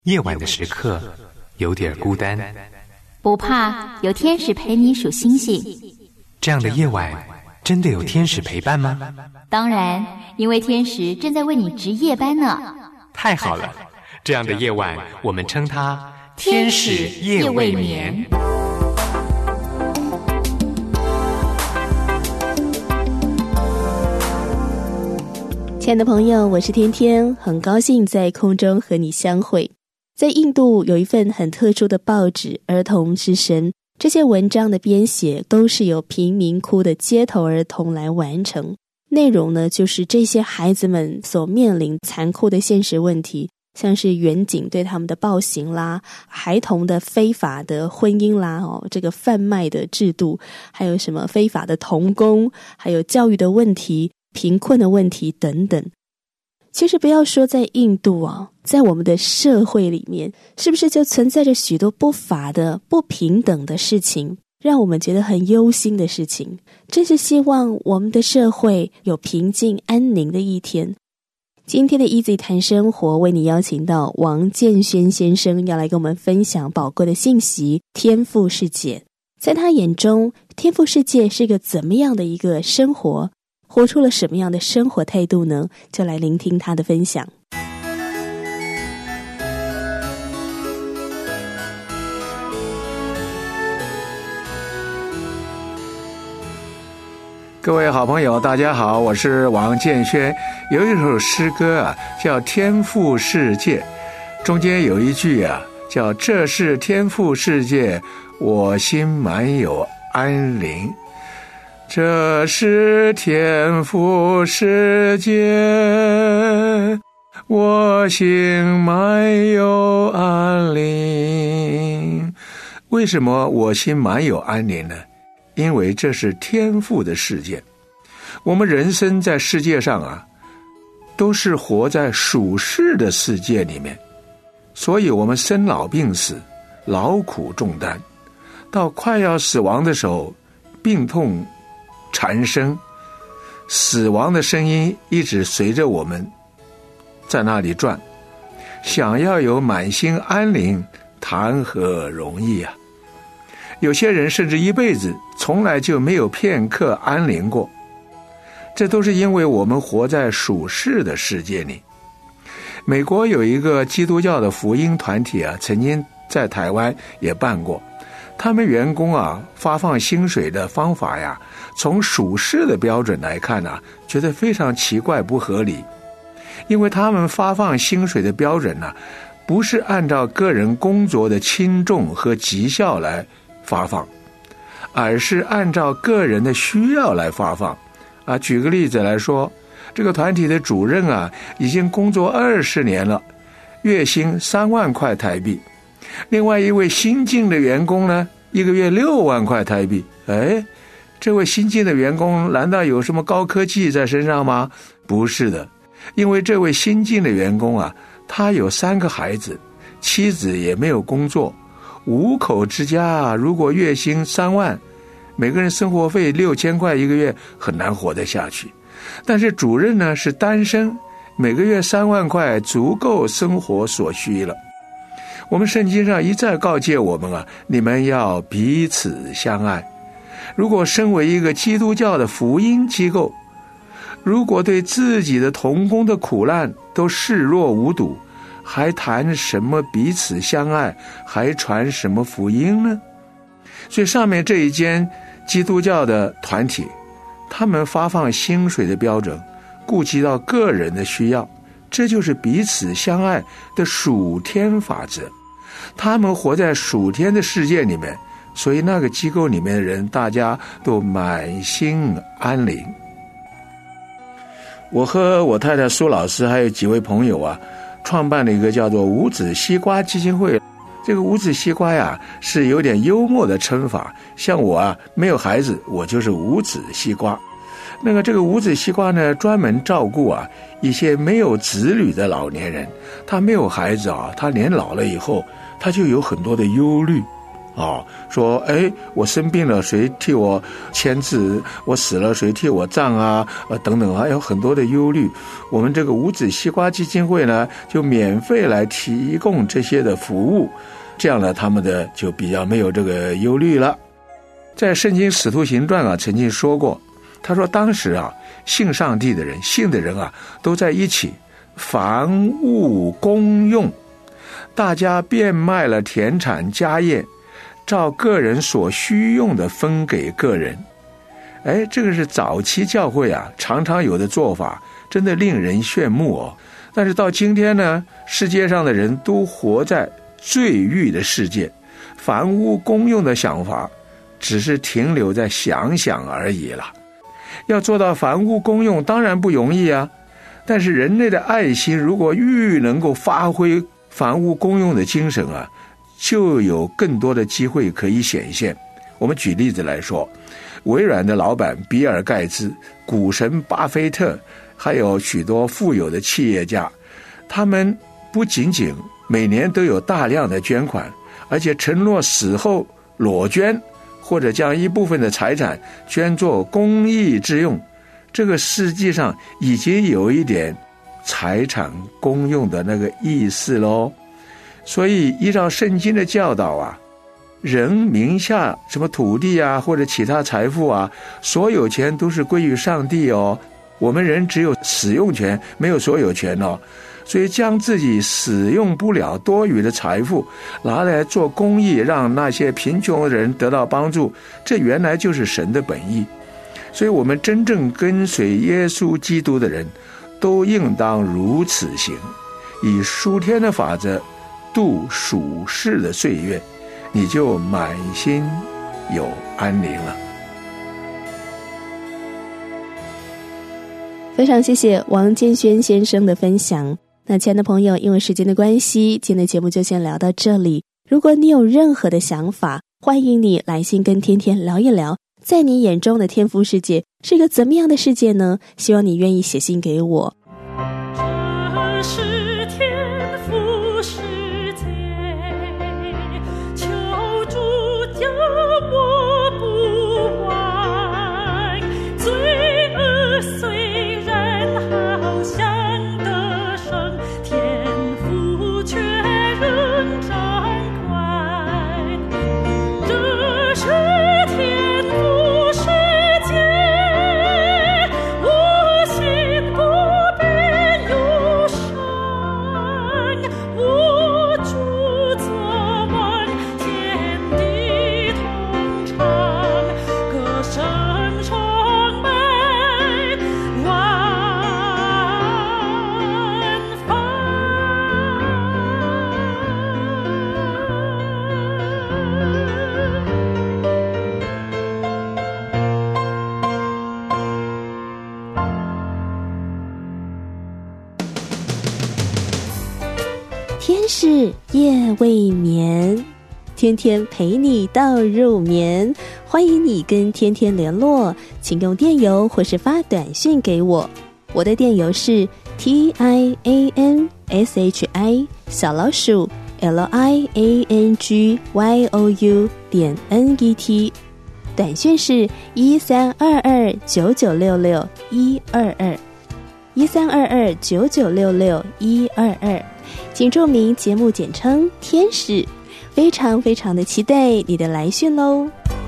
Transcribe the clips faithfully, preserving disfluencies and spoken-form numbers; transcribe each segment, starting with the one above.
夜晚的时刻有点孤单， 不怕，有天使陪你数星星。 这样的夜晚真的有天使陪伴吗？ 当然，因为天使正在为你值夜班呢。 太好了，这样的夜晚我们称它天使夜未眠。 亲爱的朋友，我是天天，很高兴在空中和你相会。在印度有一份很特殊的报纸《儿童之声》，这些文章的编写都是由贫民窟的街头儿童来完成。内容呢，就是这些孩子们所面临残酷的现实问题，像是远景对他们的暴行啦，孩童的非法的婚姻啦，哦，这个贩卖的制度，还有什么非法的童工，还有教育的问题、贫困的问题等等。其实不要说在印度啊，在我们的社会里面，是不是就存在着许多不法的、不平等的事情，让我们觉得很忧心的事情？真是希望我们的社会有平静安宁的一天。今天的 Easy 谈生活为你邀请到王建轩先生，要来跟我们分享宝贵的信息，天赋世界。在他眼中，天赋世界是一个怎么样的一个生活？活出了什么样的生活态度呢？就来聆听他的分享。 各位好朋友大家好，我是王建轩。有一首诗歌啊叫天赋世界，中间有一句啊叫这是天赋世界，我心满有安宁。这是天赋世界，我心满有安宁。为什么我心满有安宁呢？因为这是天赋的世界。我们人生在世界上啊，都是活在属世的世界里面，所以我们生老病死，劳苦重担，到快要死亡的时候，病痛缠身，死亡的声音一直随着我们在那里转，想要有满心安宁，谈何容易啊！有些人甚至一辈子从来就没有片刻安宁过，这都是因为我们活在属世的世界里。美国有一个基督教的福音团体啊，曾经在台湾也办过，他们员工啊发放薪水的方法呀，从属世的标准来看啊，觉得非常奇怪不合理。因为他们发放薪水的标准呢，不是按照个人工作的轻重和绩效来发放，而是按照个人的需要来发放啊。举个例子来说，这个团体的主任啊，已经工作二十年了，月薪三万块台币。另外一位新进的员工呢，一个月六万块台币。哎，这位新进的员工难道有什么高科技在身上吗？不是的，因为这位新进的员工啊，他有三个孩子，妻子也没有工作，五口之家如果月薪三万，每个人生活费六千块一个月，很难活得下去。但是主任呢是单身，每个月三万块足够生活所需了。我们圣经上一再告诫我们啊，你们要彼此相爱。如果身为一个基督教的福音机构，如果对自己的同工的苦难都视若无睹，还谈什么彼此相爱，还传什么福音呢？所以上面这一间基督教的团体，他们发放薪水的标准顾及到个人的需要，这就是彼此相爱的属天法则。他们活在属天的世界里面，所以那个机构里面的人大家都满心安宁。我和我太太苏老师还有几位朋友啊，创办了一个叫做无籽西瓜基金会。这个无籽西瓜呀，是有点幽默的称法，像我啊没有孩子，我就是无籽西瓜。那个这个无籽西瓜呢，专门照顾啊一些没有子女的老年人，他没有孩子啊，他年老了以后他就有很多的忧虑哦，说哎，我生病了，谁替我签字？我死了，谁替我葬啊？呃，等等，还有很多的忧虑。我们这个无籽西瓜基金会呢，就免费来提供这些的服务，这样呢，他们的就比较没有这个忧虑了。在圣经使徒行传啊，曾经说过，他说当时啊，信上帝的人，信的人啊，都在一起，房屋公用，大家变卖了田产家业，照个人所需用的分给个人。哎，这个是早期教会啊常常有的做法，真的令人炫目哦。但是到今天呢，世界上的人都活在罪欲的世界，房屋公用的想法只是停留在想想而已了。要做到房屋公用当然不容易啊，但是人类的爱心如果愈能够发挥房屋公用的精神啊，就有更多的机会可以显现。我们举例子来说，微软的老板比尔盖茨、股神巴菲特，还有许多富有的企业家，他们不仅仅每年都有大量的捐款，而且承诺死后裸捐，或者将一部分的财产捐作公益之用。这个实际上已经有一点财产公用的那个意思咯。所以依照圣经的教导啊，人名下什么土地啊或者其他财富啊，所有权都是归于上帝哦，我们人只有使用权，没有所有权哦。所以将自己使用不了多余的财富拿来做公益，让那些贫穷的人得到帮助，这原来就是神的本意。所以我们真正跟随耶稣基督的人都应当如此行，以属天的法则度属世的岁月，你就满心有安宁了。 非常谢谢王建轩先生的分享。那亲爱的朋友，因为时间的关系，今天的节目就先聊到这里。如果你有任何的想法，欢迎你来信跟天天聊一聊，在你眼中的天父世界是一个怎么样的世界呢？希望你愿意写信给我。 这是天父世界，求主教我不忘，罪恶虽然好像得胜，天父却仍掌管。这是天父世界，我心不变忧伤，我主作万天地同唱，歌声充满万方。 天使夜未眠，天天陪你到入眠。欢迎你跟天天联络，请用电邮或是发短讯给我。我的电邮是 T I A N S H I 小老鼠 L I A N G Y O U 点 N E T， 短讯是一三二二九九六六一二二一三二二九九六六一二二，请注明节目简称天使。非常非常的期待你的来讯喽。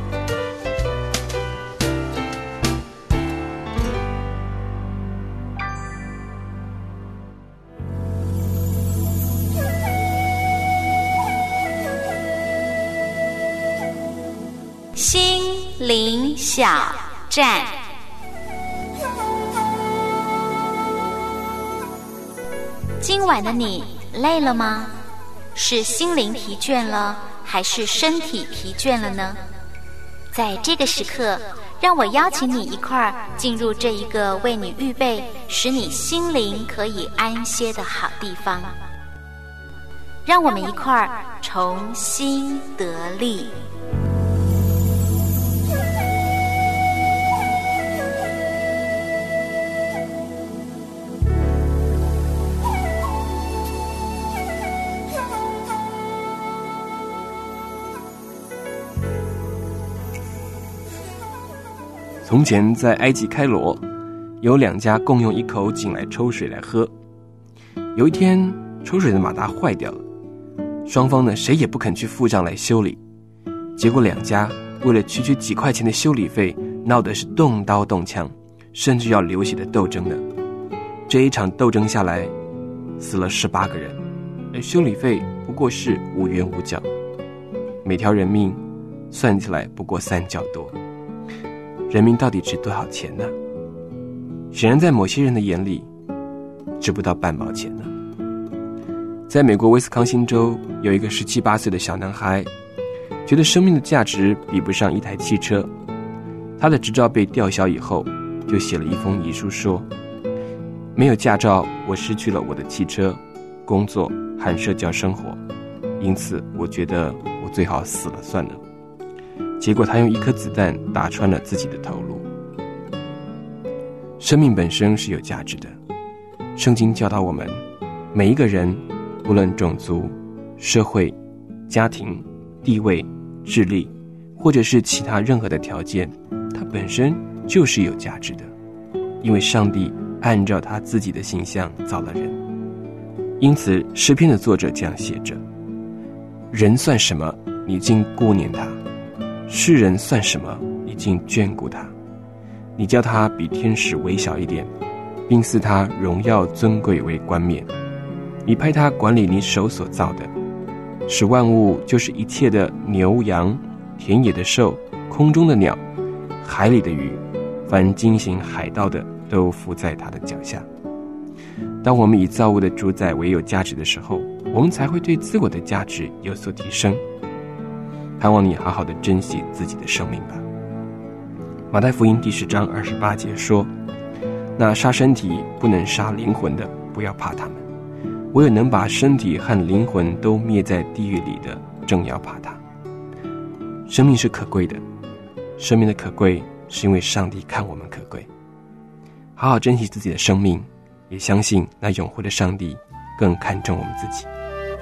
心灵小站，今晚的你累了吗？是心灵疲倦了，还是身体疲倦了呢？在这个时刻，让我邀请你一块儿进入这一个为你预备使你心灵可以安歇的好地方。让我们一块儿重新得力。 从前在埃及开罗，有两家共用一口井来抽水来喝。有一天，抽水的马达坏掉了，双方呢谁也不肯去付账来修理，结果两家为了区区几块钱的修理费，闹得是动刀动枪，甚至要流血的斗争呢。这一场斗争下来，死了十八个人，而修理费不过是五元五角，每条人命算起来不过三角多。人命到底值多少钱呢？显然在某些人的眼里，值不到半毛钱呢。在美国威斯康星州，有一个十七八岁的小男孩，觉得生命的价值比不上一台汽车。他的执照被吊销以后，就写了一封遗书说，没有驾照，我失去了我的汽车、工作和社交生活，因此我觉得我最好死了算了。结果他用一颗子弹打穿了自己的头颅。生命本身是有价值的，圣经教导我们，每一个人无论种族、社会、家庭、地位、智力，或者是其他任何的条件，它本身就是有价值的，因为上帝按照他自己的形象造了人。因此诗篇的作者这样写着，人算什么，你竟顾念他；世人算什么，你竟眷顾他。你叫他比天使微小一点，并赐他荣耀尊贵为冠冕。你派他管理你手所造的，使万物，就是一切的牛羊、田野的兽、空中的鸟、海里的鱼，凡经行海道的，都伏在他的脚下。当我们以造物的主宰为有价值的时候，我们才会对自我的价值有所提升。盼望你好好的珍惜自己的生命吧。马太福音第十章二十八节说，那杀身体不能杀灵魂的，不要怕他们，唯有能把身体和灵魂都灭在地狱里的，正要怕他。生命是可贵的，生命的可贵是因为上帝看我们可贵。好好珍惜自己的生命，也相信那永活的上帝更看重我们自己。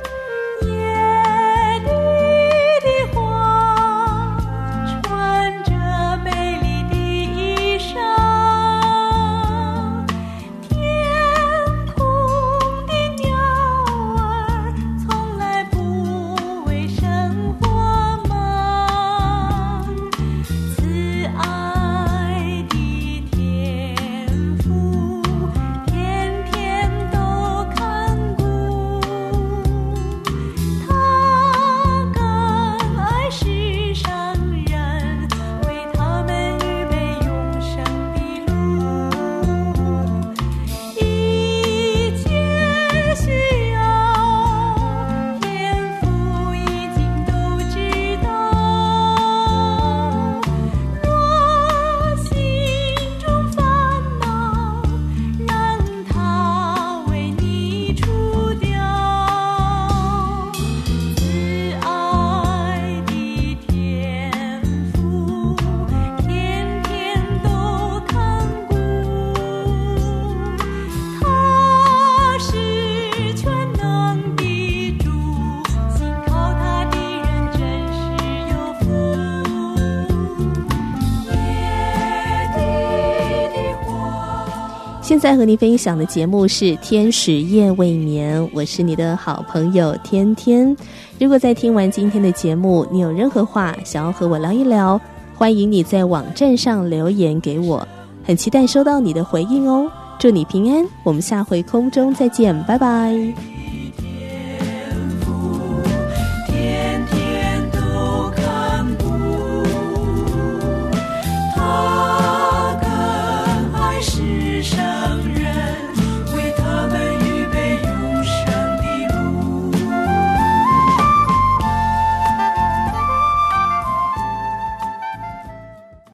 现在和您分享的节目是天使夜未眠，我是你的好朋友天天。如果在听完今天的节目，你有任何话想要和我聊一聊，欢迎你在网站上留言给我，很期待收到你的回应哦。祝你平安，我们下回空中再见，拜拜。